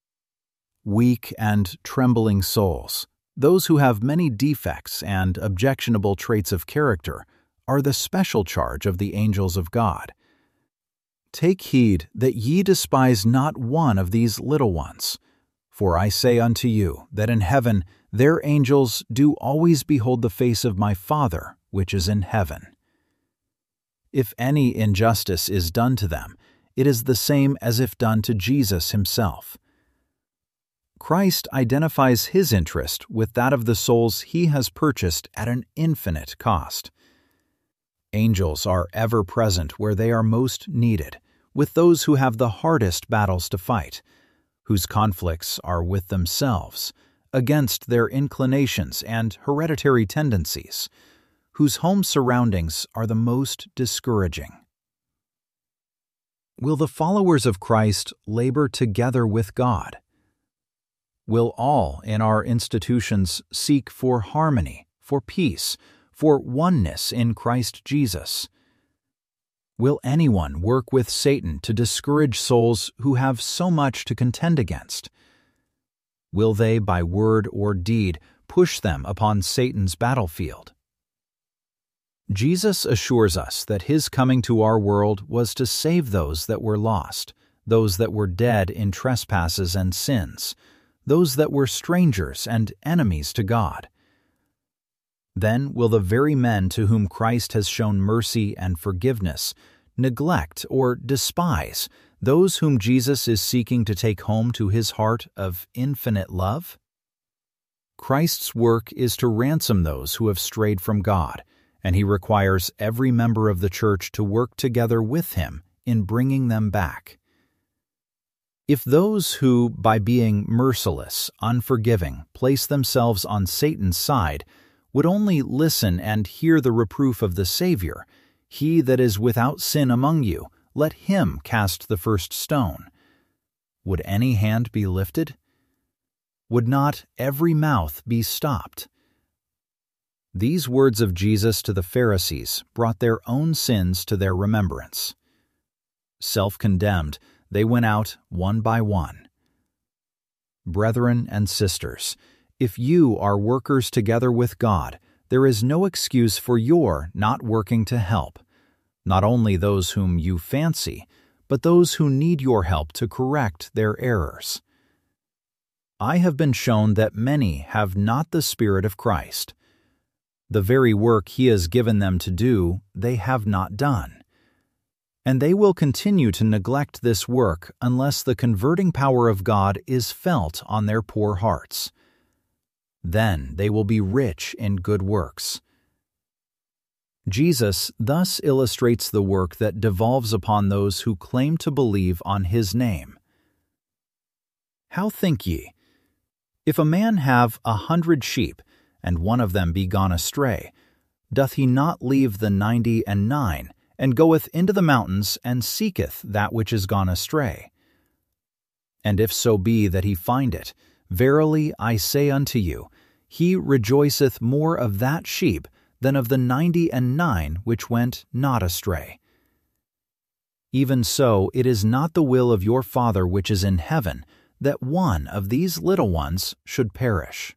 S1: Weak and trembling souls, those who have many defects and objectionable traits of character, are the special charge of the angels of God. Take heed that ye despise not one of these little ones. For I say unto you, that in heaven their angels do always behold the face of my Father which is in heaven. If any injustice is done to them, it is the same as if done to Jesus himself. Christ identifies his interest with that of the souls he has purchased at an infinite cost. Angels are ever present where they are most needed, with those who have the hardest battles to fight, whose conflicts are with themselves, against their inclinations and hereditary tendencies, whose home surroundings are the most discouraging. Will the followers of Christ labor together with God? Will all in our institutions seek for harmony, for peace, for oneness in Christ Jesus? Will anyone work with Satan to discourage souls who have so much to contend against? Will they, by word or deed, push them upon Satan's battlefield? Jesus assures us that his coming to our world was to save those that were lost, those that were dead in trespasses and sins, those that were strangers and enemies to God. Then will the very men to whom Christ has shown mercy and forgiveness neglect or despise those whom Jesus is seeking to take home to his heart of infinite love? Christ's work is to ransom those who have strayed from God, and he requires every member of the church to work together with him in bringing them back.
S2: If those who, by being merciless, unforgiving, place themselves on Satan's side, would only listen and hear the reproof of the Savior, "He that is without sin among you, let him cast the first stone," would any hand be lifted? Would not every mouth be stopped? These words of Jesus to the Pharisees brought their own sins to their remembrance. Self-condemned, they went out one by one. Brethren and sisters, if you are workers together with God, there is no excuse for your not working to help, not only those whom you fancy, but those who need your help to correct their errors. I have been shown that many have not the Spirit of Christ. The very work He has given them to do, they have not done. And they will continue to neglect this work unless the converting power of God is felt on their poor hearts. Then they will be rich in good works. Jesus thus illustrates the work that devolves upon those who claim to believe on His name. How think ye? If a man have 100 sheep, and one of them be gone astray, doth he not leave the 99, and goeth into the mountains, and seeketh that which is gone astray? And if so be that he find it, verily I say unto you, he rejoiceth more of that sheep than of the 99 which went not astray. Even so, it is not the will of your Father which is in heaven, that one of these little ones should perish.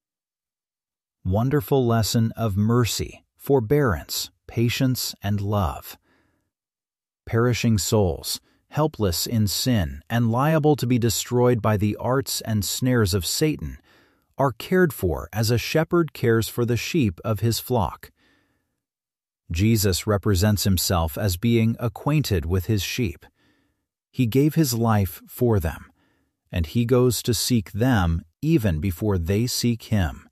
S2: Wonderful lesson of mercy, forbearance, patience, and love. Perishing souls, helpless in sin and liable to be destroyed by the arts and snares of Satan, are cared for as a shepherd cares for the sheep of his flock. Jesus represents Himself as being acquainted with His sheep. He gave His life for them, and He goes to seek them even before they seek Him.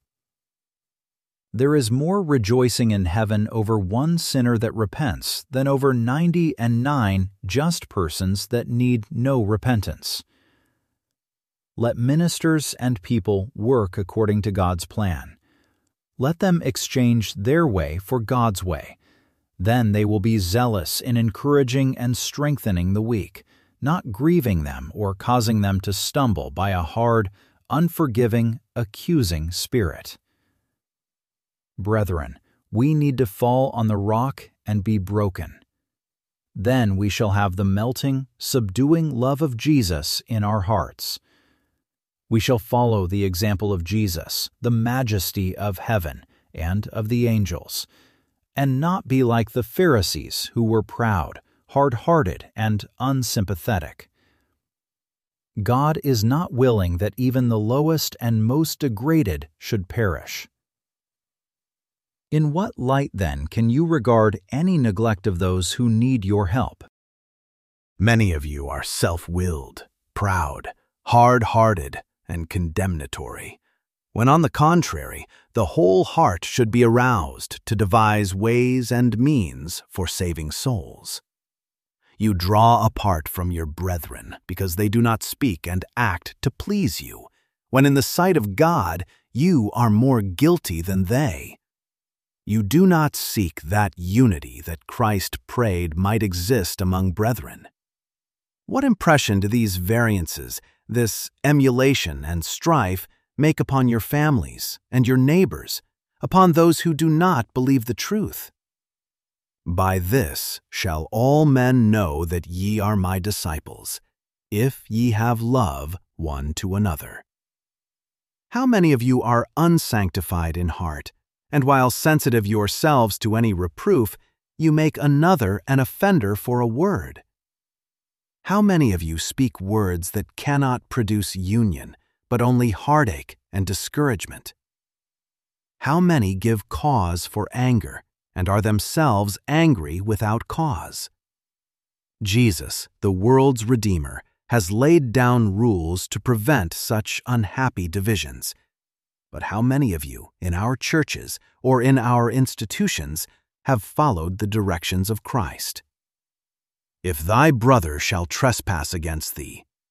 S2: There is more rejoicing in heaven over one sinner that repents than over 99 just persons that need no repentance. Let ministers and people work according to God's plan. Let them exchange their way for God's way. Then they will be zealous in encouraging and strengthening the weak, not grieving them or causing them to stumble by a hard, unforgiving, accusing spirit. Brethren, we need to fall on the rock and be broken. Then we shall have the melting, subduing love of Jesus in our hearts. We shall follow the example of Jesus, the majesty of heaven and of the angels, and not be like the Pharisees who were proud, hard-hearted, and unsympathetic. God is not willing that even the lowest and most degraded should perish. In what light, then, can you regard any neglect of those who need your help?
S1: Many of you are self-willed, proud, hard-hearted, and condemnatory, when on the contrary, the whole heart should be aroused to devise ways and means for saving souls. You draw apart from your brethren because they do not speak and act to please you, when in the sight of God you are more guilty than they. You do not seek that unity that Christ prayed might exist among brethren. What impression do these variances, this emulation and strife, make upon your families and your neighbors, upon those who do not believe the truth? By this shall all men know that ye are my disciples, if ye have love one to another. How many of you are unsanctified in heart, and while sensitive yourselves to any reproof, you make another an offender for a word? How many of you speak words that cannot produce union, but only heartache and discouragement? How many give cause for anger, and are themselves angry without cause? Jesus, the world's Redeemer, has laid down rules to prevent such unhappy divisions. But how many of you, in our churches or in our institutions, have followed the directions of Christ? If thy brother shall trespass against thee,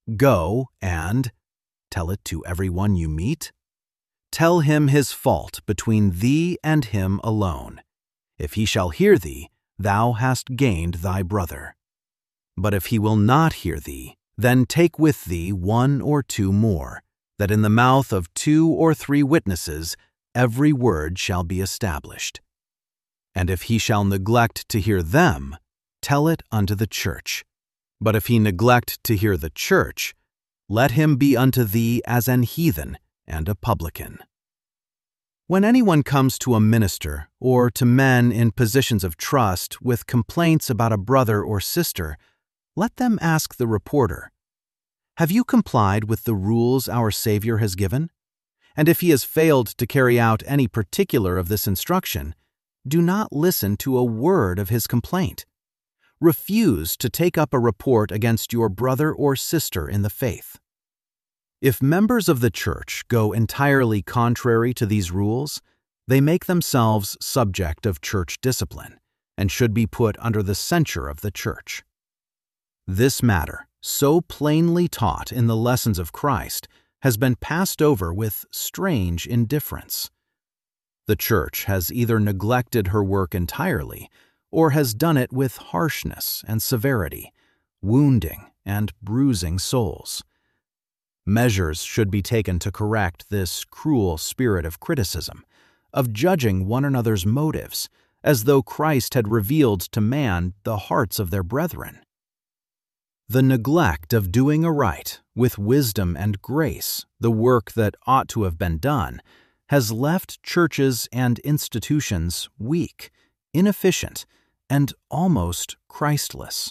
S2: Go and tell it to everyone you meet. Tell him his fault between thee and him alone. If he shall hear thee, thou hast gained thy brother. But if he will not hear thee, then take with thee 1 or 2 more, that in the mouth of 2 or 3 witnesses every word shall be established. And if he shall neglect to hear them, tell it unto the church. But if he neglect to hear the church, let him be unto thee as an heathen and a publican. When anyone comes to a minister or to men in positions of trust with complaints about a brother or sister, let them ask the reporter, "Have you complied with the rules our Savior has given?" And if he has failed to carry out any particular of this instruction, do not listen to a word of his complaint. Refuse to take up a report against your brother or sister in the faith. If members of the church go entirely contrary to these rules, they make themselves subject of church discipline and should be put under the censure of the church. This matter, so plainly taught in the lessons of Christ, has been passed over with strange indifference. The church has either neglected her work entirely or has done it with harshness and severity, wounding and bruising souls. Measures should be taken to correct this cruel spirit of criticism, of judging one another's motives, as though Christ had revealed to man the hearts of their brethren. The neglect of doing aright, with wisdom and grace, the work that ought to have been done, has left churches and institutions weak, inefficient, and almost Christless.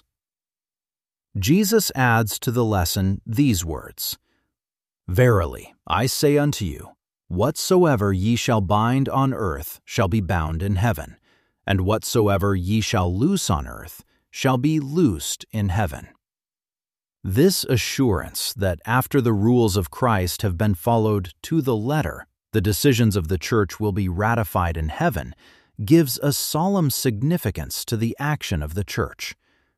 S2: Jesus adds to the lesson these words, "Verily, I say unto you, whatsoever ye shall bind on earth shall be bound in heaven, and whatsoever ye shall loose on earth shall be loosed in heaven." This assurance that after the rules of Christ have been followed to the letter, the decisions of the church will be ratified in heaven, gives a solemn significance to the action of the church.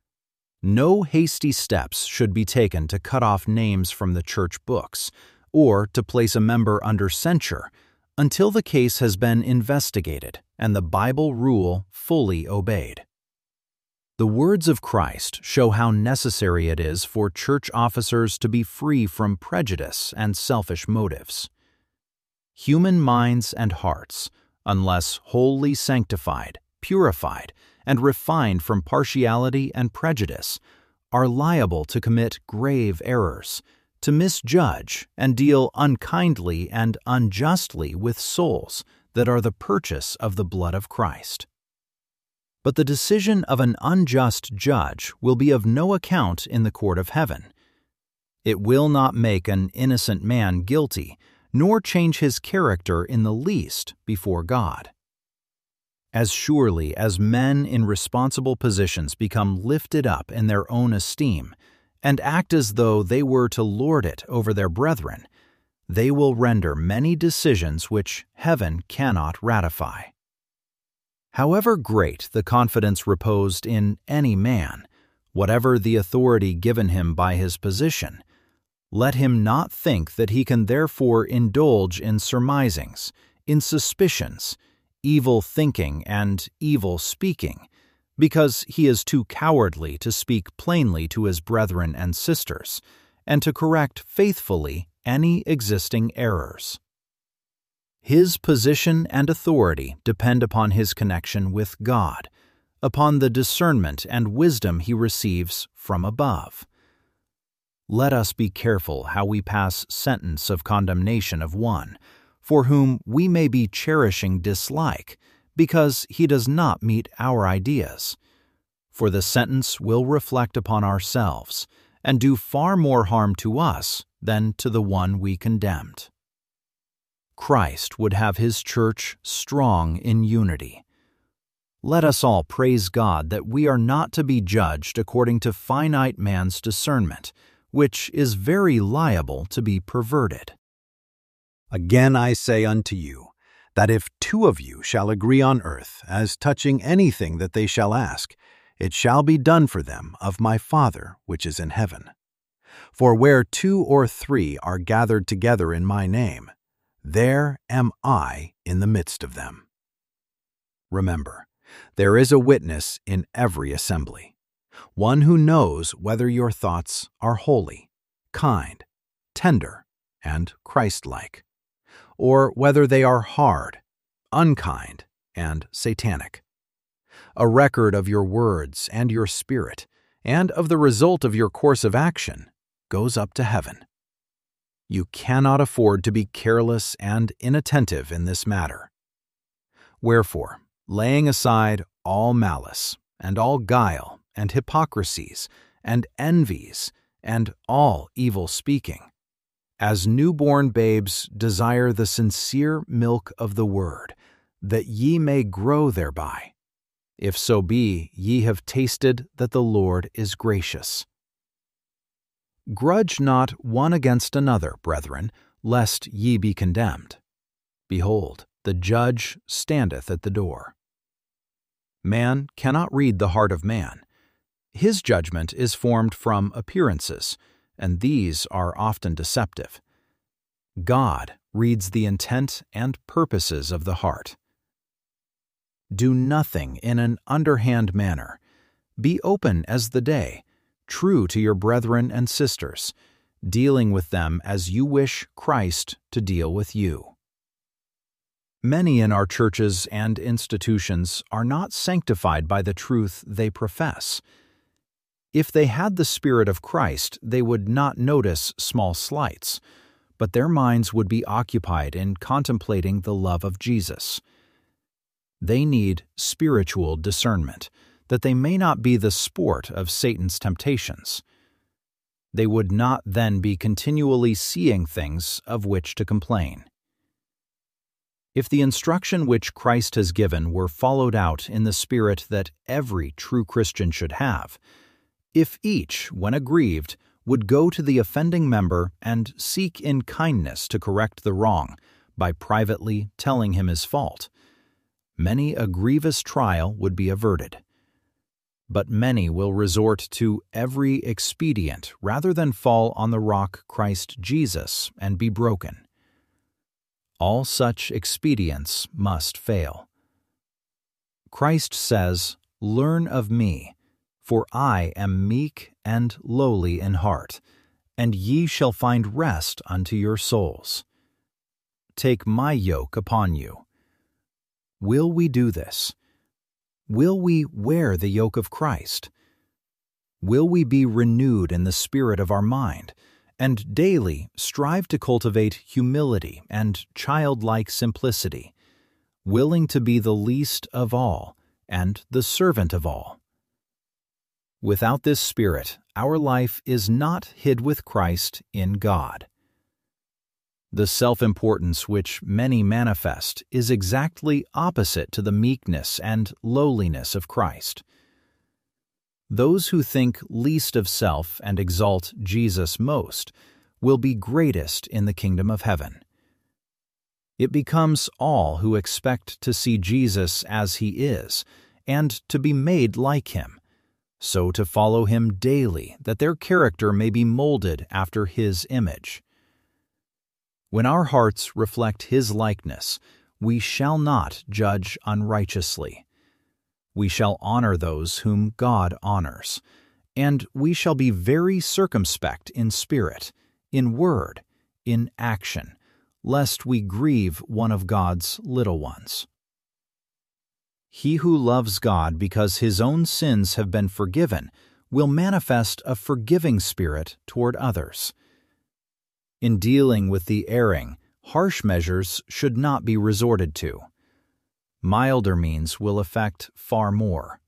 S2: No hasty steps should be taken to cut off names from the church books or to place a member under censure until the case has been investigated and the Bible rule fully obeyed. The words of Christ show how necessary it is for church officers to be free from prejudice and selfish motives. Human minds and hearts, unless wholly sanctified, purified, and refined from partiality and prejudice, are liable to commit grave errors, to misjudge and deal unkindly and unjustly with souls that are the purchase of the blood of Christ. But the decision of an unjust judge will be of no account in the court of heaven. It will not make an innocent man guilty, nor change his character in the least before God. As surely as men in responsible positions become lifted up in their own esteem and act as though they were to lord it over their brethren, they will render many decisions which heaven cannot ratify. However great the confidence reposed in any man, whatever the authority given him by his position, let him not think that he can therefore indulge in surmisings, in suspicions, evil thinking, and evil speaking, because he is too cowardly to speak plainly to his brethren and sisters, and to correct faithfully any existing errors. His position and authority depend upon his connection with God, upon the discernment and wisdom he receives from above. Let us be careful how we pass sentence of condemnation of one, for whom we may be cherishing dislike, because he does not meet our ideas. For the sentence will reflect upon ourselves, and do far more harm to us than to the one we condemned. Christ would have his church strong in unity. Let us all praise God that we are not to be judged according to finite man's discernment, which is very liable to be perverted.
S1: Again I say unto you, that if 2 of you shall agree on earth as touching anything that they shall ask, it shall be done for them of my Father which is in heaven.
S2: For where 2 or 3 are gathered together in my name, there am I in the midst of them. Remember, there is a witness in every assembly, one who knows whether your thoughts are holy, kind, tender, and Christ-like, or whether they are hard, unkind, and satanic. A record of your words and your spirit, and of the result of your course of action, goes up to heaven. You cannot afford to be careless and inattentive in this matter. Wherefore, laying aside all malice, and all guile, and hypocrisies, and envies, and all evil speaking, as newborn babes desire the sincere milk of the word, that ye may grow thereby, if so be ye have tasted that the Lord is gracious. Grudge not one against another, brethren, lest ye be condemned. Behold, the judge standeth at the door. Man cannot read the heart of man. His judgment is formed from appearances, and these are often deceptive. God reads the intent and purposes of the heart. Do nothing in an underhand manner. Be open as the day, true to your brethren and sisters, dealing with them as you wish Christ to deal with you. Many in our churches and institutions are not sanctified by the truth they profess. If they had the Spirit of Christ, they would not notice small slights, but their minds would be occupied in contemplating the love of Jesus. They need spiritual discernment, that they may not be the sport of Satan's temptations. They would not then be continually seeing things of which to complain. If the instruction which Christ has given were followed out in the spirit that every true Christian should have, if each, when aggrieved, would go to the offending member and seek in kindness to correct the wrong by privately telling him his fault, many a grievous trial would be averted. But many will resort to every expedient rather than fall on the rock Christ Jesus and be broken. All such expedients must fail. Christ says, "Learn of me, for I am meek and lowly in heart, and ye shall find rest unto your souls. Take my yoke upon you." Will we do this? Will we wear the yoke of Christ? Will we be renewed in the spirit of our mind, and daily strive to cultivate humility and childlike simplicity, willing to be the least of all and the servant of all? Without this spirit, our life is not hid with Christ in God. The self-importance which many manifest is exactly opposite to the meekness and lowliness of Christ. Those who think least of self and exalt Jesus most will be greatest in the kingdom of heaven. It becomes all who expect to see Jesus as he is, and to be made like him, so to follow him daily that their character may be molded after his image. When our hearts reflect his likeness, we shall not judge unrighteously. We shall honor those whom God honors, and we shall be very circumspect in spirit, in word, in action, lest we grieve one of God's little ones. He who loves God because his own sins have been forgiven will manifest a forgiving spirit toward others. In dealing with the erring, harsh measures should not be resorted to. Milder means will effect far more.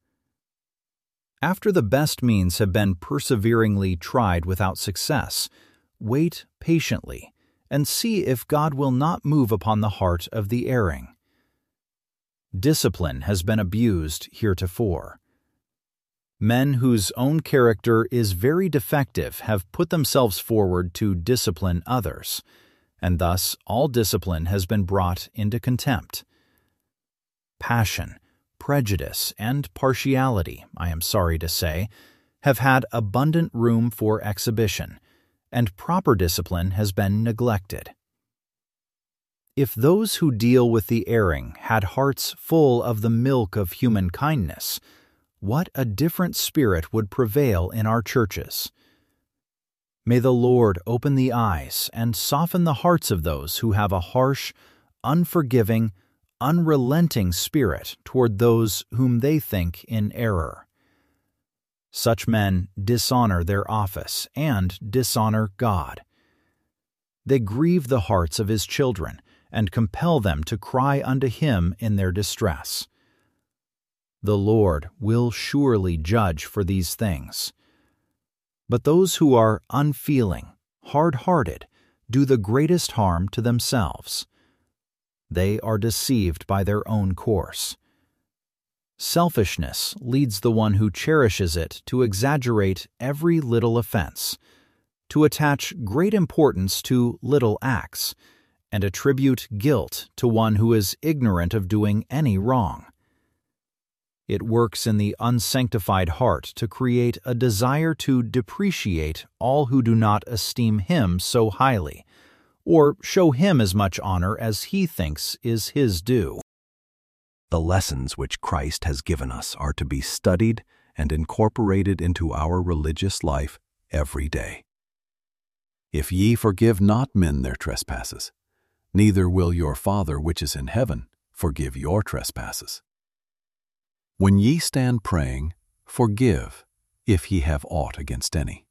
S2: After the best means have been perseveringly tried without success, wait patiently and see if God will not move upon the heart of the erring. Discipline has been abused heretofore. Men whose own character is very defective have put themselves forward to discipline others, and thus all discipline has been brought into contempt. Passion, prejudice, and partiality, I am sorry to say, have had abundant room for exhibition, and proper discipline has been neglected. If those who deal with the erring had hearts full of the milk of human kindness, what a different spirit would prevail in our churches. May the Lord open the eyes and soften the hearts of those who have a harsh, unforgiving, unrelenting spirit toward those whom they think in error. Such men dishonor their office and dishonor God. They grieve the hearts of His children and compel them to cry unto Him in their distress. The Lord will surely judge for these things. But those who are unfeeling, hard-hearted, do the greatest harm to themselves. They are deceived by their own course. Selfishness leads the one who cherishes it to exaggerate every little offense, to attach great importance to little acts, and attribute guilt to one who is ignorant of doing any wrong. It works in the unsanctified heart to create a desire to depreciate all who do not esteem Him so highly, or show Him as much honor as he thinks is His due.
S3: The lessons which Christ has given us are to be studied and incorporated into our religious life every day. If ye forgive not men their trespasses, neither will your Father which is in heaven forgive your trespasses. When ye stand praying, forgive, if ye have aught against any.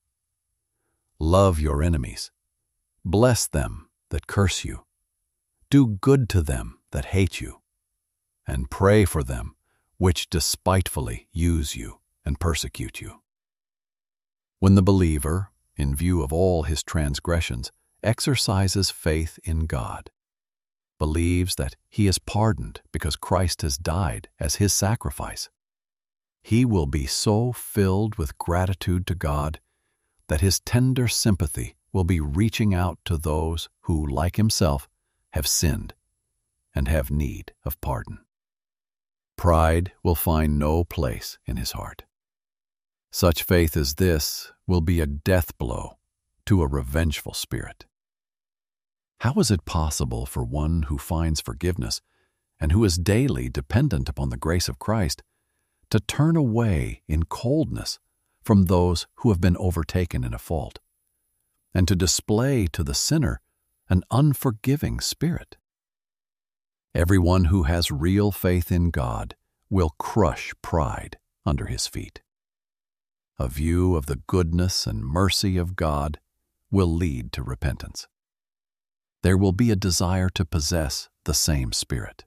S3: Love your enemies. Bless them that curse you. Do good to them that hate you. And pray for them which despitefully use you and persecute you. When the believer, in view of all his transgressions, exercises faith in God, believes that he is pardoned because Christ has died as his sacrifice, he will be so filled with gratitude to God that his tender sympathy will be reaching out to those who, like himself, have sinned and have need of pardon. Pride will find no place in his heart. Such faith as this will be a death blow to a revengeful spirit. How is it possible for one who finds forgiveness and who is daily dependent upon the grace of Christ to turn away in coldness from those who have been overtaken in a fault, and to display to the sinner an unforgiving spirit? Everyone who has real faith in God will crush pride under his feet. A view of the goodness and mercy of God will lead to repentance. There will be a desire to possess the same Spirit.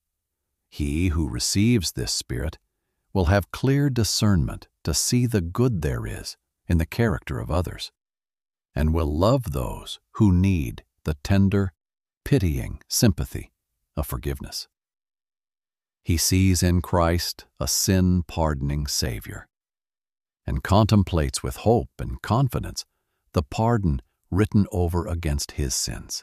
S3: He who receives this Spirit will have clear discernment to see the good there is in the character of others, and will love those who need the tender, pitying sympathy of forgiveness. He sees in Christ a sin-pardoning Savior, and contemplates with hope and confidence the pardon written over against his sins.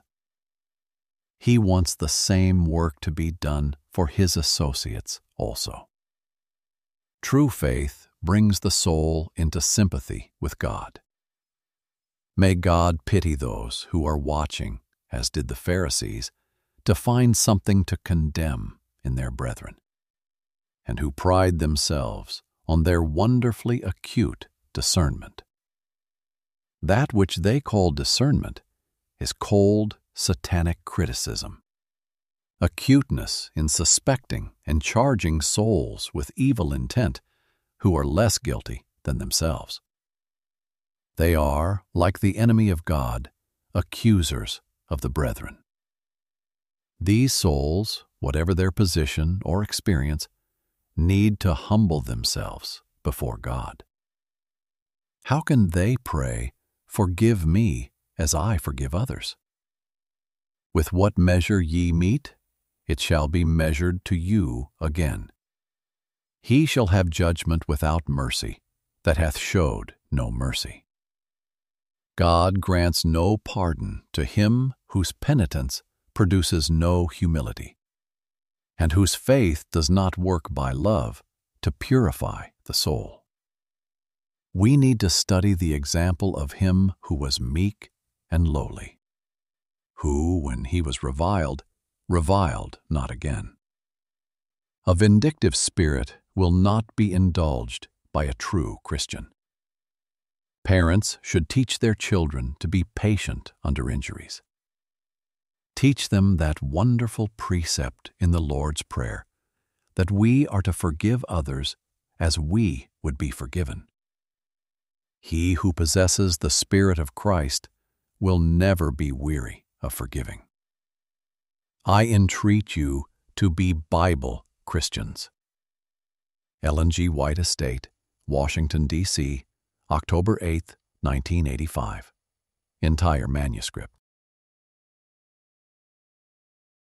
S3: He wants the same work to be done for his associates also. True faith brings the soul into sympathy with God. May God pity those who are watching, as did the Pharisees, to find something to condemn in their brethren, and who pride themselves on their wonderfully acute discernment. That which they call discernment is cold, satanic criticism, acuteness in suspecting and charging souls with evil intent who are less guilty than themselves. They are, like the enemy of God, accusers of the brethren. These souls, whatever their position or experience, need to humble themselves before God. How can they pray, "Forgive me as I forgive others"? With what measure ye mete, it shall be measured to you again. He shall have judgment without mercy, that hath showed no mercy. God grants no pardon to him whose penitence produces no humility, and whose faith does not work by love to purify the soul. We need to study the example of him who was meek and lowly, who, when he was reviled not again. A vindictive spirit will not be indulged by a true Christian. Parents should teach their children to be patient under injuries. Teach them that wonderful precept in the Lord's Prayer, that we are to forgive others as we would be forgiven. He who possesses the Spirit of Christ will never be weary of forgiving. I entreat you to be Bible Christians. Ellen G. White Estate, Washington, D.C., October 8, 1985. Entire manuscript.